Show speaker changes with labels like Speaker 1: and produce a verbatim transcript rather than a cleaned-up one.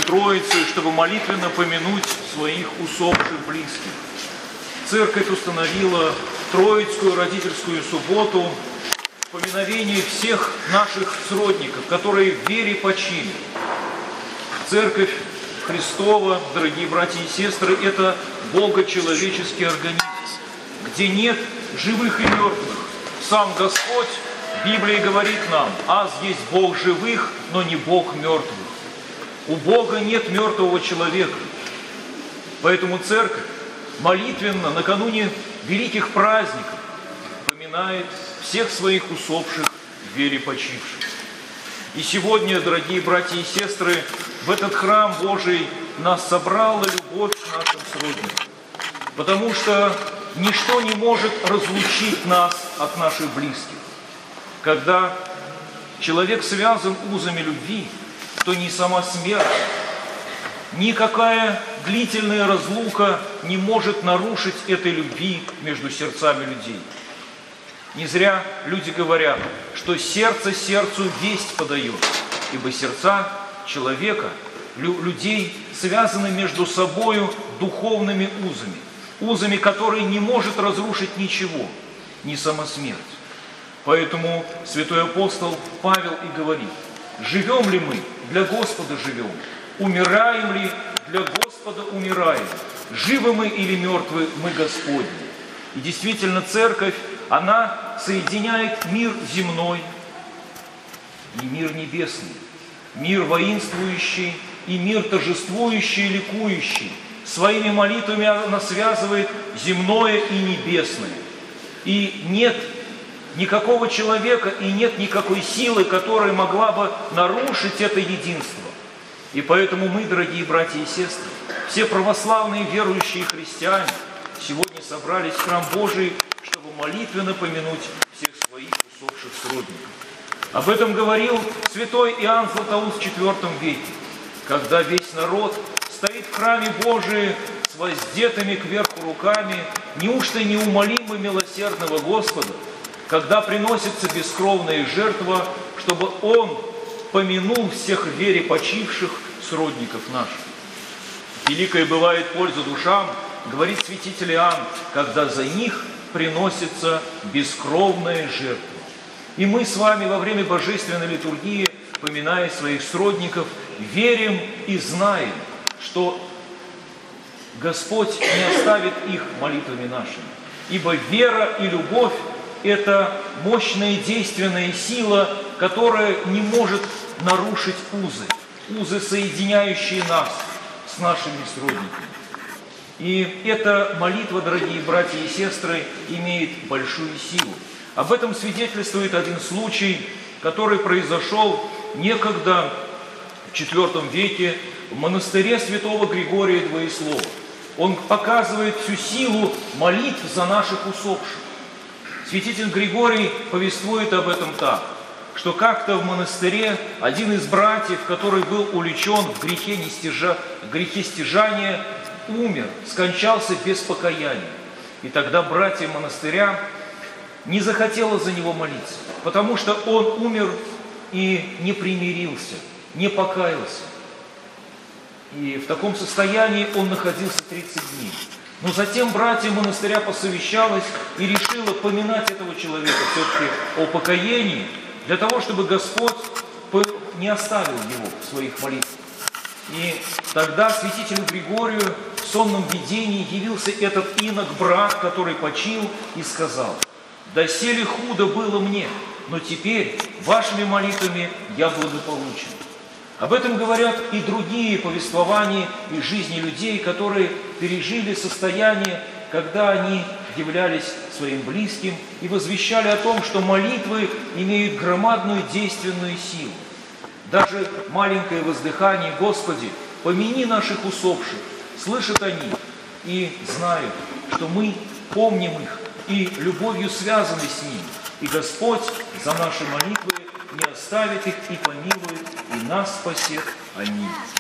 Speaker 1: Троицы, чтобы молитвенно помянуть своих усопших близких. Церковь установила Троицкую родительскую субботу в поминовении всех наших сродников, которые в вере почили. Церковь Христова, дорогие братья и сестры, это богочеловеческий организм, где нет живых и мертвых. Сам Господь в Библии говорит нам: «Аз есть Бог живых, но не Бог мертвых». У Бога нет мертвого человека. Поэтому Церковь молитвенно накануне великих праздников поминает всех своих усопших в вере почивших. И сегодня, дорогие братья и сестры, в этот храм Божий нас собрала любовь к нашим сродникам, потому что ничто не может разлучить нас от наших близких. Когда человек связан узами любви, то ни сама смерть, никакая длительная разлука не может нарушить этой любви между сердцами людей. Не зря люди говорят, что сердце сердцу весть подает, ибо сердца человека, людей связаны между собою духовными узами, узами, которые не может разрушить ничего, ни сама смерть. Поэтому святой апостол Павел и говорит: живем ли мы, для Господа живем, умираем ли, для Господа умираем, живы мы или мертвы, мы Господни. И действительно, Церковь, она соединяет мир земной и мир небесный, мир воинствующий и мир торжествующий и ликующий. Своими молитвами она связывает земное и небесное. И нет никакого человека и нет никакой силы, которая могла бы нарушить это единство. И поэтому мы, дорогие братья и сестры, все православные верующие христиане, сегодня собрались в храм Божий, чтобы молитвенно помянуть всех своих усопших сродников. Об этом говорил святой Иоанн Златоуст в четвёртом веке, когда весь народ стоит в храме Божием с воздетыми кверху руками, неужто неумолимо милосердного Господа, когда приносится бескровная жертва, чтобы Он помянул всех в вере почивших сродников наших. Великая бывает польза душам, говорит святитель Иоанн, когда за них приносится бескровная жертва. И мы с вами во время божественной литургии, поминая своих сродников, верим и знаем, что Господь не оставит их молитвами нашими. Ибо вера и любовь – это мощная действенная сила, которая не может нарушить узы, узы, соединяющие нас с нашими сродниками. И эта молитва, дорогие братья и сестры, имеет большую силу. Об этом свидетельствует один случай, который произошел некогда в четвёртом веке в монастыре святого Григория Двоеслова. Он показывает всю силу молитв за наших усопших. Святитель Григорий повествует об этом так, что как-то в монастыре один из братьев, который был увлечен в грехе, нестяжа... в грехе стяжания, умер, скончался без покаяния. И тогда братья монастыря не захотело за него молиться, потому что он умер и не примирился, не покаялся. И в таком состоянии он находился тридцать дней. Но затем братья монастыря посовещалось и решило поминать этого человека все-таки о покаянии, для того, чтобы Господь не оставил его в своих молитвах. И тогда святителю Григорию в сонном видении явился этот инок-брат, который почил, и сказал: «Доселе худо было мне, но теперь вашими молитвами я благополучен». Об этом говорят и другие повествования из жизни людей, которые пережили состояние, когда они являлись своим близким и возвещали о том, что молитвы имеют громадную действенную силу. Даже маленькое воздыхание: «Господи, помяни наших усопших», слышат они и знают, что мы помним их и любовью связаны с ними. И Господь за наши молитвы не оставит их и помилует, и нас спасет. Аминь.